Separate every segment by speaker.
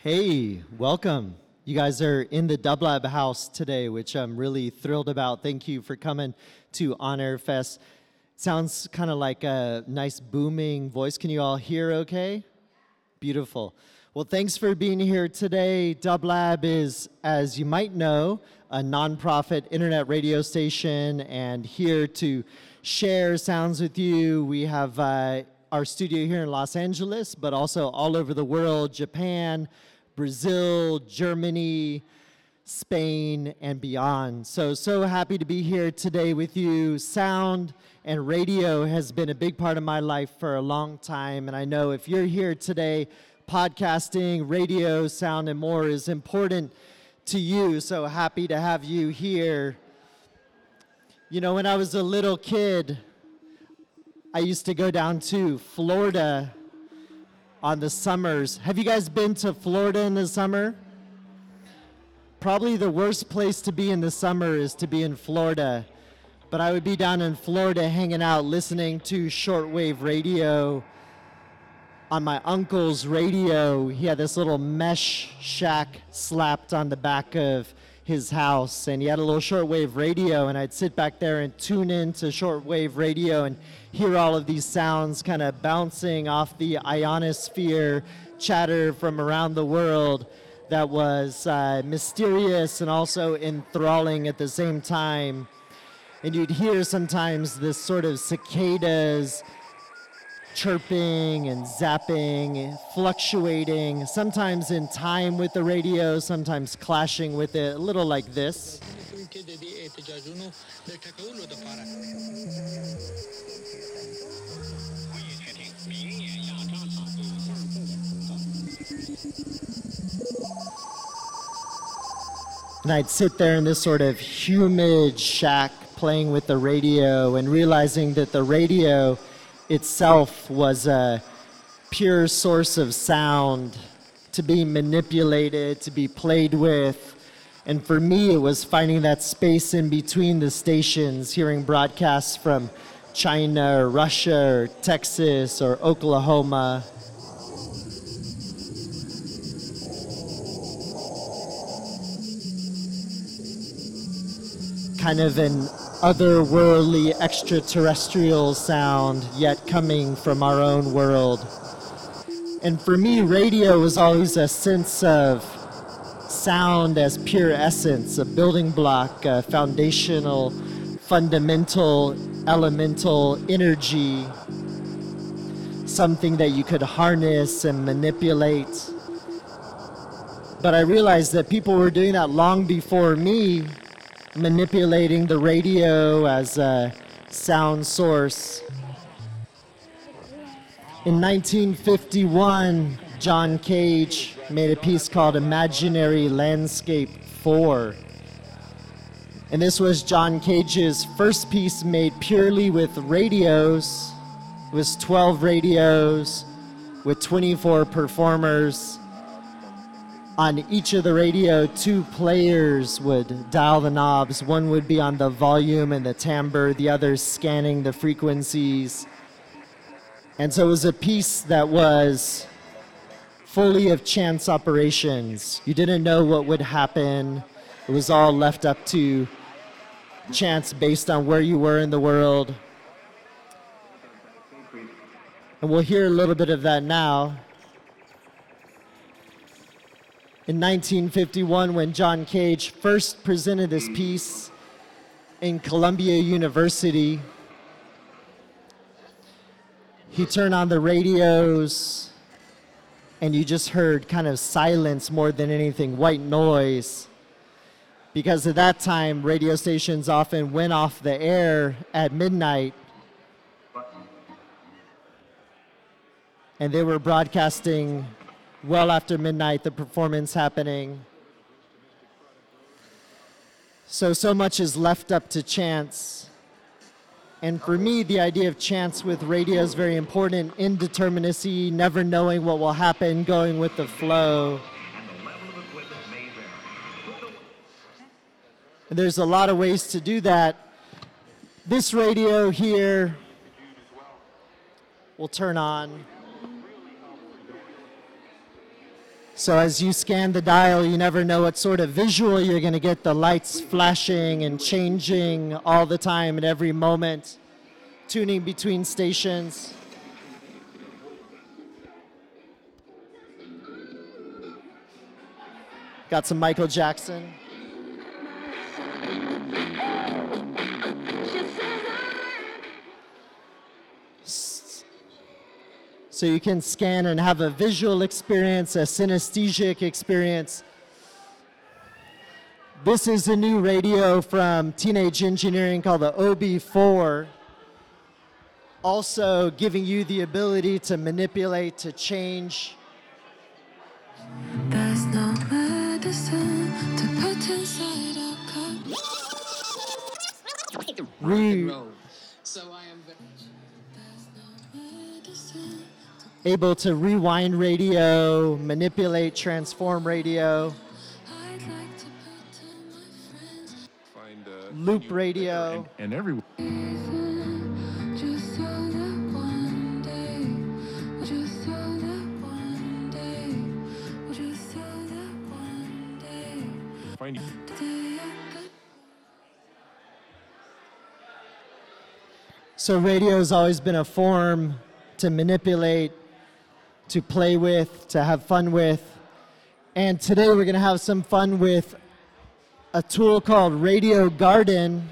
Speaker 1: Hey, welcome. You guys are in the Dublab house today, which I'm really thrilled about. Thank you for coming to On Air Fest. Sounds kind of like a nice booming voice. Can you all hear okay? Beautiful. Well, thanks for being here today. Dublab is, as you might know, a nonprofit internet radio station, and here to share sounds with you. We have our studio here in Los Angeles, but also all over the world, Japan, Brazil, Germany, Spain, and beyond. So happy to be here today with you. Sound and radio has been a big part of my life for a long time, and I know if you're here today, podcasting, radio, sound, and more is important to you, so happy to have you here. You know, when I was a little kid, I used to go down to Florida on the summers. Have you guys been to Florida in the summer? Probably the worst place to be in the summer is to be in Florida. But I would be down in Florida hanging out, listening to shortwave radio on my uncle's radio. He had this little mesh shack slapped on the back of his house, and he had a little shortwave radio, and I'd sit back there and tune in to shortwave radio and hear all of these sounds kind of bouncing off the ionosphere, chatter from around the world that was mysterious and also enthralling at the same time. And you'd hear sometimes this sort of cicadas chirping and zapping, fluctuating, sometimes in time with the radio, sometimes clashing with it, a little like this. And I'd sit there in this sort of humid shack playing with the radio and realizing that the radio itself was a pure source of sound to be manipulated, to be played with. And for me, it was finding that space in between the stations, hearing broadcasts from China or Russia or Texas or Oklahoma. Kind of an otherworldly extraterrestrial sound, yet coming from our own world. And for me, radio was always a sense of sound as pure essence, a building block, a foundational, fundamental, elemental energy, something that you could harness and manipulate. But I realized that people were doing that long before me, manipulating the radio as a sound source. In 1951, John Cage made a piece called Imaginary Landscape 4. And this was John Cage's first piece made purely with radios. It was 12 radios with 24 performers. On each of the radio, 2 players would dial the knobs. One would be on the volume and the timbre, the other scanning the frequencies. And so it was a piece that was fully of chance operations. You didn't know what would happen. It was all left up to chance based on where you were in the world. And we'll hear a little bit of that now. In 1951, when John Cage first presented this piece in Columbia University, he turned on the radios and you just heard kind of silence more than anything, white noise. Because at that time, radio stations often went off the air at midnight, and they were broadcasting well after midnight, the performance happening. So much is left up to chance. And for me, the idea of chance with radio is very important. Indeterminacy, never knowing what will happen, going with the flow. And there's a lot of ways to do that. This radio here will turn on. So as you scan the dial, you never know what sort of visual you're going to get, the lights flashing and changing all the time at every moment, tuning between stations. Got some Michael Jackson. So you can scan and have a visual experience, a synesthesic experience. This is a new radio from Teenage Engineering called the OB4. Also giving you the ability to manipulate, to change.
Speaker 2: There's no medicine to put inside a cup. So I am
Speaker 1: able to rewind radio, manipulate, transform radio, loop radio,
Speaker 3: and every.
Speaker 1: So radio has always been a form to manipulate, to play with, to have fun with. And today we're going to have some fun with a tool called Radio Garden.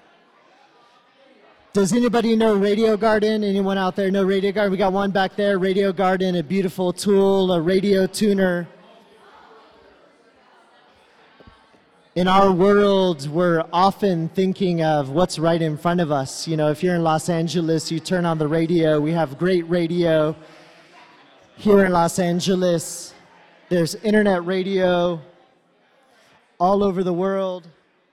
Speaker 1: Does anybody know Radio Garden? Anyone out there know Radio Garden? We got one back there, Radio Garden, a beautiful tool, a radio tuner. In our world, we're often thinking of what's right in front of us. You know, if you're in Los Angeles, you turn on the radio. We have great radio here in Los Angeles. There's internet radio all over the world.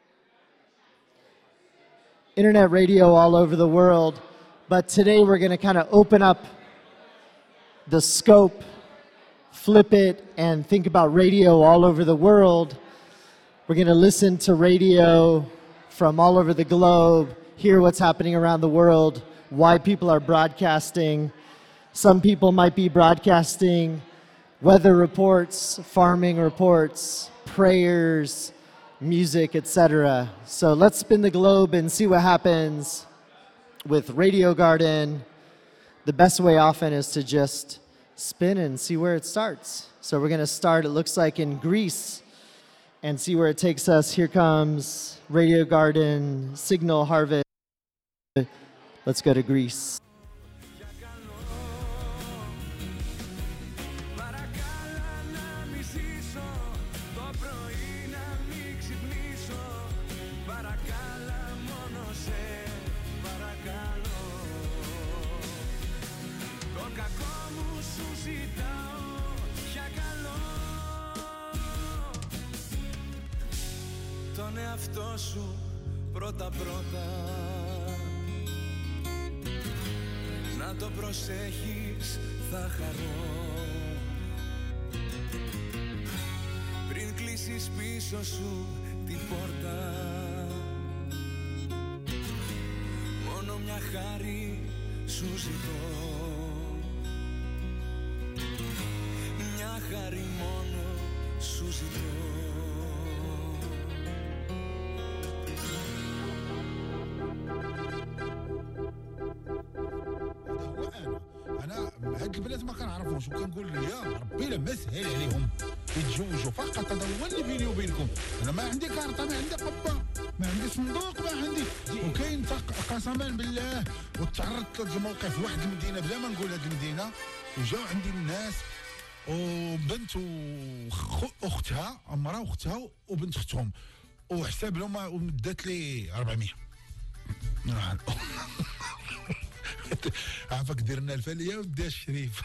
Speaker 1: Internet radio all over the world. But today we're going to kind of open up the scope, flip it, and think about radio all over the world. We're going to listen to radio from all over the globe, hear what's happening around the world, why people are broadcasting. Some people might be broadcasting weather reports, farming reports, prayers, music, etc. So let's spin the globe and see what happens with Radio Garden. The best way often is to just spin and see where it starts. So we're going to start, it looks like, in Greece, and see where it takes us. Here comes Radio Garden, Signal Harvest. Let's go to Greece.
Speaker 4: Τον εαυτό σου πρώτα-πρώτα, να το προσέχεις θα χαρώ. Πριν κλείσεις πίσω σου την πόρτα, μόνο μια χάρη σου ζητώ. Μια χάρη μόνο σου ζητώ.
Speaker 5: هاد البنات ما كنعرفوش وكنقول يا ربي لما سهل عليهم يتزوجوا فقط. هذا هو اللي بيني وبينكم. انا ما عندي كارطه، ما عندي قبه، ما عندي صندوق، ما عندي. وكاين قسما بالله وتعرضت لموقف واحد المدينه بلا ما نقول هاد المدينه، وجاو عندي الناس وبنت واختها، امراه واختها وبنت اختهم، وحساب لهم ودات لي 400. عافاك درنا الفاليه ودي الشريف.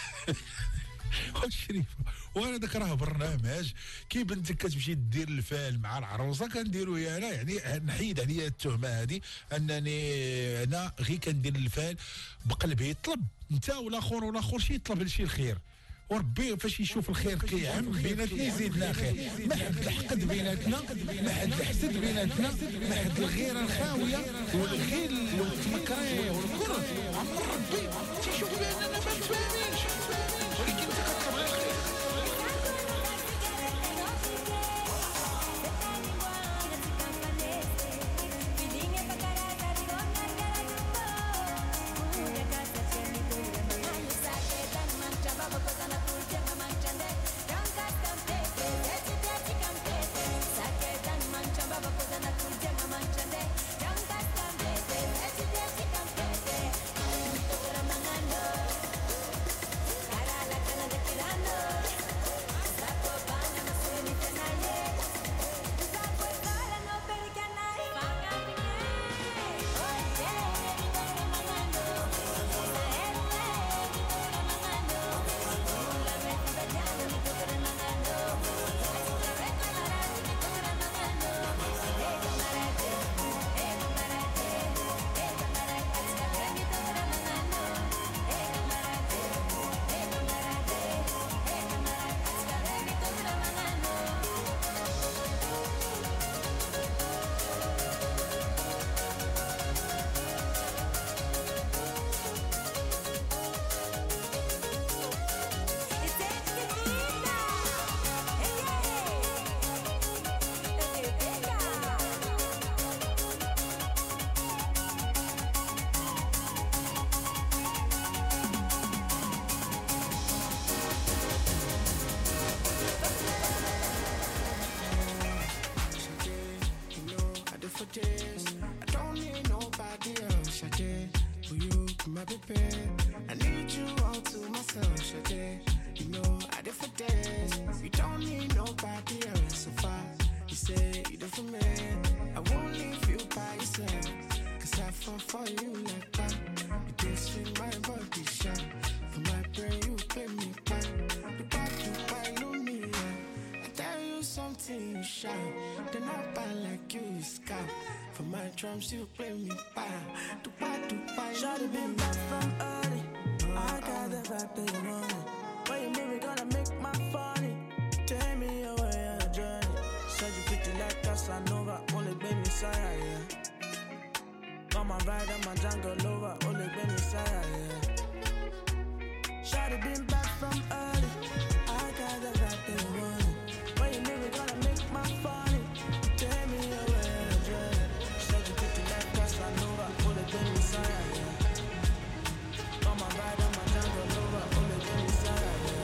Speaker 5: الشريفه وانا ذاك راه برنامج كي بنتك كتمشي دير الفال مع العروسه كنديرو انا، يعني نحيد عليا التهمه هذه انني انا غير كندير الفال بقلبي. يطلب انت والاخر شي يطلب لشي الخير، وربي فاش يشوف الخير كيعم بيناتنا يزيدنا خير. ما حد الحقد بيناتنا، ما حد الحسد بيناتنا، ما حد الغيره الخاويه والغير والتمكري والكره. عمر ربي تيشوف باننا ما متفاهمينش، ولكن انت كتطلب الخير.
Speaker 3: fall for you like that. You can't see my body shine. For my brain, you play me back. The back you buy no me, yeah. I tell you something, you shine. Then I buy like you, you sky. For my drums, you play me back. The back you buy
Speaker 6: Shawty been back from early. I got the vibe that you want. When you move, it gonna make my funny. Take me away on a journey. Said you pretty like Casanova. Only baby Messiah, yeah. Come on, ride on my jungle lover. Only baby Messiah, yeah. Shawty been back from early. I got the vibe that you want. When you move, it gonna make my funny. Take me away on a journey. Said you pretty like Casanova. Only baby Messiah, yeah. Come on, ride on my jungle lover. Only baby Messiah, yeah.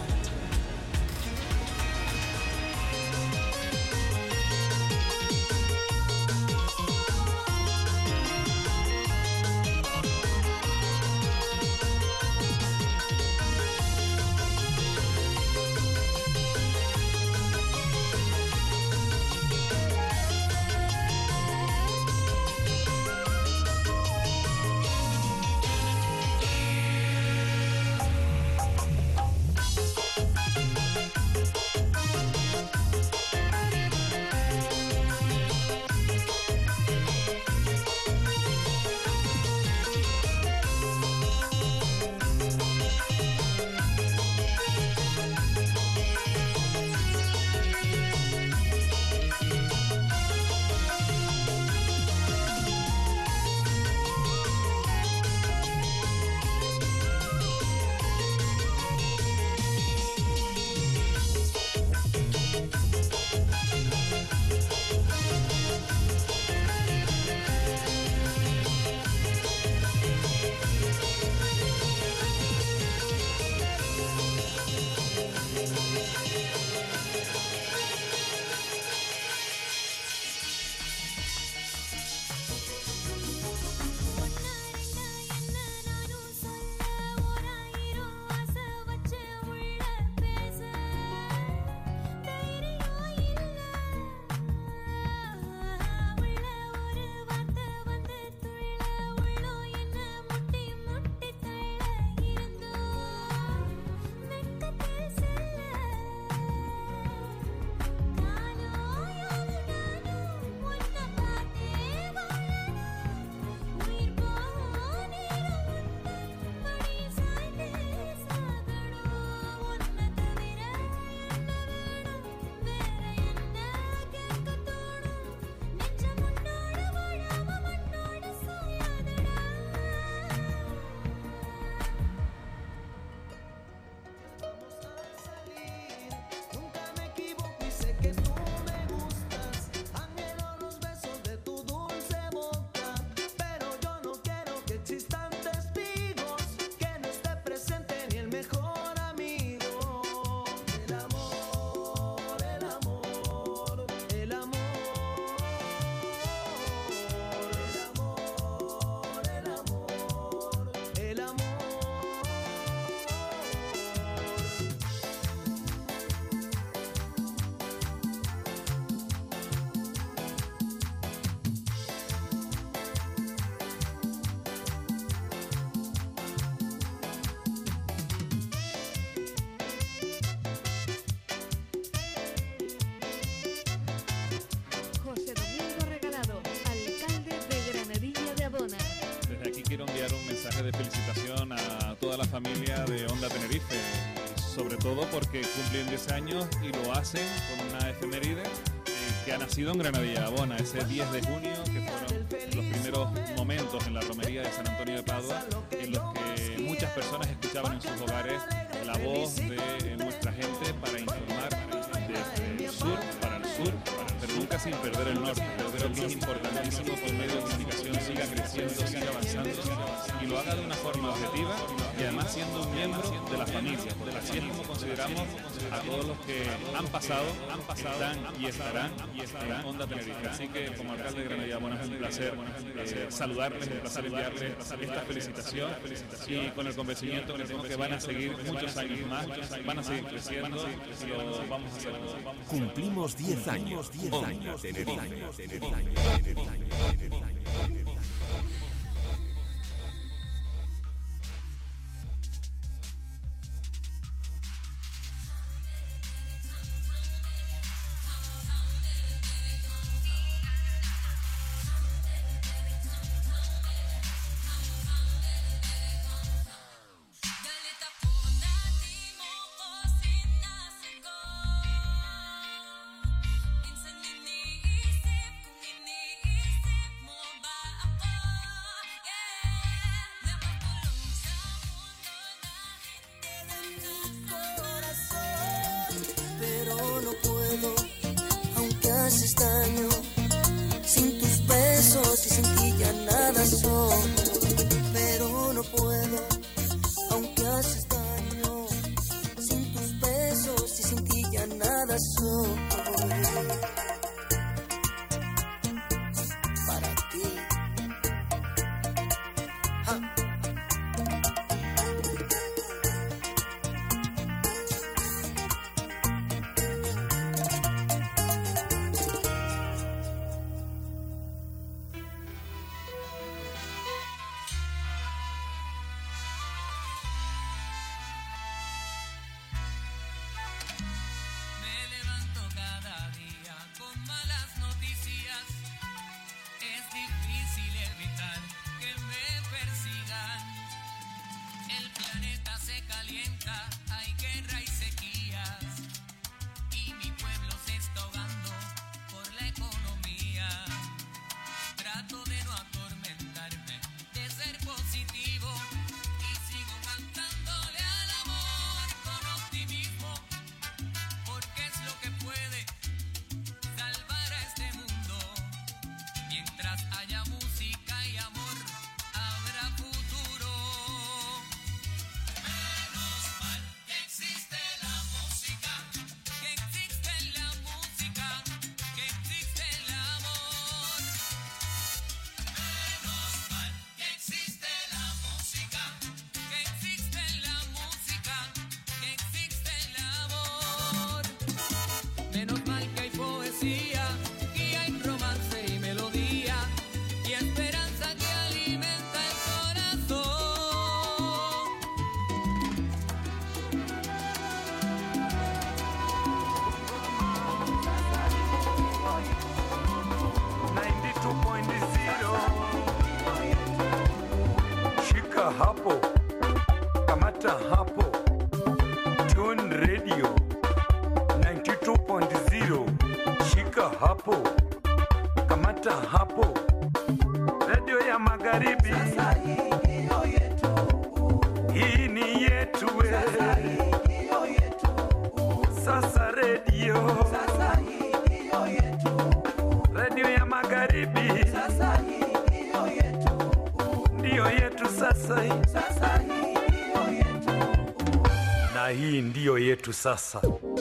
Speaker 7: de felicitación a toda la familia de Onda Tenerife, sobre todo porque cumplen 10 años y lo hacen con una efeméride que ha nacido en Granadilla Abona, ese 10 de junio, que fueron los primeros momentos en la romería de San Antonio de Padua, en los que muchas personas escuchaban en sus hogares la voz de nuestra gente para informar desde el sur para el sur, pero nunca sin perder el norte. Yo creo que es importantísimo que el medio de comunicación siga creciendo, siga avanzando y lo haga de una forma objetiva y además siendo un miembro de la familia. Así es como consideramos a todos los que han pasado, están y estarán en Onda Tenerife. Así que como alcalde de Granadilla Abona es un placer saludarles, un placer enviarles esta felicitación y con el convencimiento que tengo que van a seguir muchos años más, van a seguir creciendo y lo vamos a hacer.
Speaker 8: Cumplimos 10 años, Onda Tenerife.
Speaker 9: nada soy para ti.
Speaker 10: Hapo kamata hapo, Tune Radio 92.0. Shika hapo kamata hapo, radio ya magharibi. Sasa hii ndio yetu, hii ni yetu sasa hii ndio yetu. Sasa radio, sasa hii ndio yetu, radio ya magharibi. Sasa hii ndio yetu, ndio yetu sasa hii. Sasa hii ndio yetu, na hii ndio yetu sasa.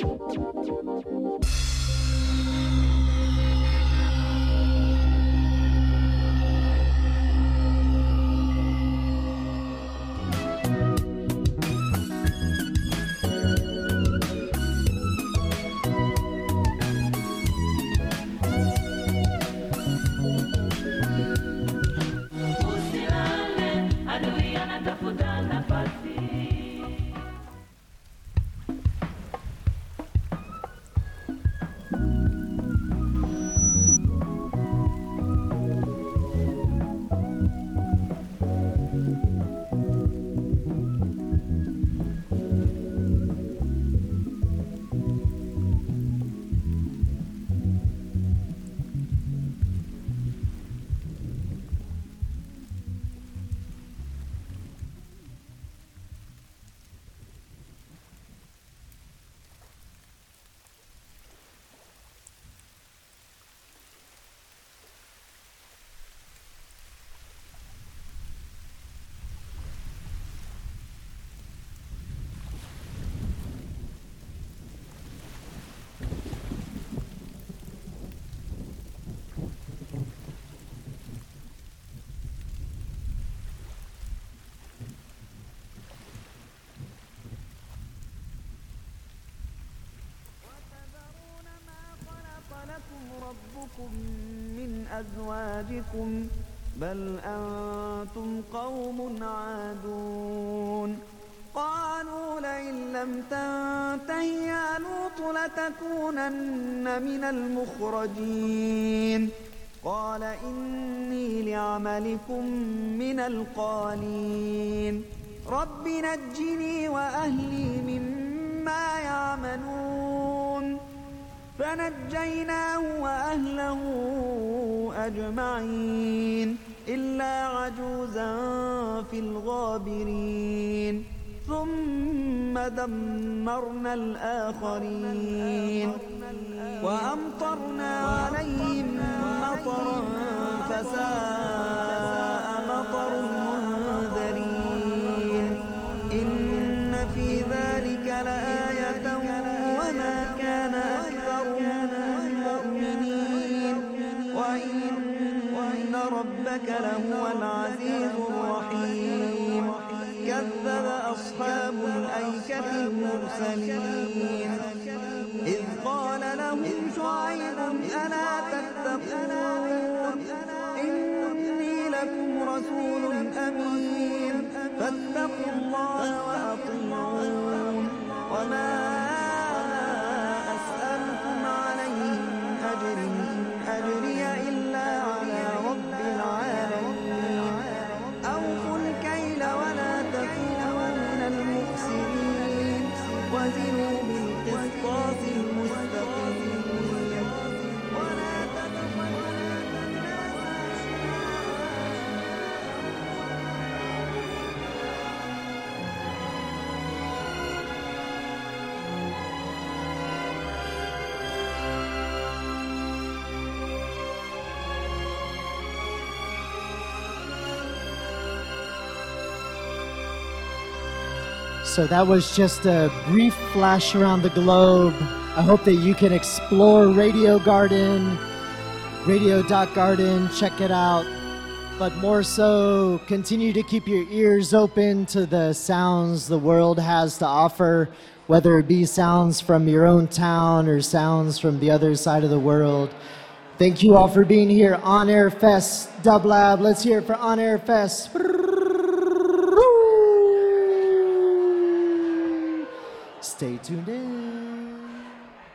Speaker 11: من أزواجكم بل أنتم قوم عادون قالوا لئن لم تنته يا لوط لتكونن من المخرجين قال إني لعملكم من القالين رب نجني وأهلي مما يعملون فنجيناه وأهله أجمعين إلا عجوزا في الغابرين ثم دمرنا الآخرين وأمطرنا عليهم مطرا فساء مطر المنذرين إن في ذلك لآية وما كان وإنك لهو العزيز الرحيم كذب أصحاب الأيكة المرسلين إذ قال لهم شعيب ألا تتقون إني لكم رسول أمين فاتقوا الله وأطيعون وما أسألكم عليه من أجر إن أجري إلا على رب العالمين أوفوا الكيل ولا تكونوا من المخسرين وزنوا بالقسطاس المستقيم ولا تبخسوا
Speaker 1: So that was just a brief flash around the globe. I hope that you can explore Radio Garden, radio.garden, check it out. But more so, continue to keep your ears open to the sounds the world has to offer, whether it be sounds from your own town or sounds from the other side of the world. Thank you all for being here. On Air Fest, Dublab. Let's hear it for On Air Fest. Stay tuned in.